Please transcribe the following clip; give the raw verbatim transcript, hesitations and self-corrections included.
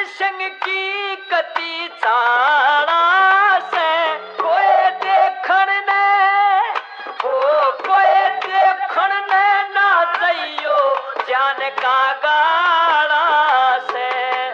संग की कती चाड़ा से कोई देखण ने ओ कोई देखण ने ना जइयो जान कागा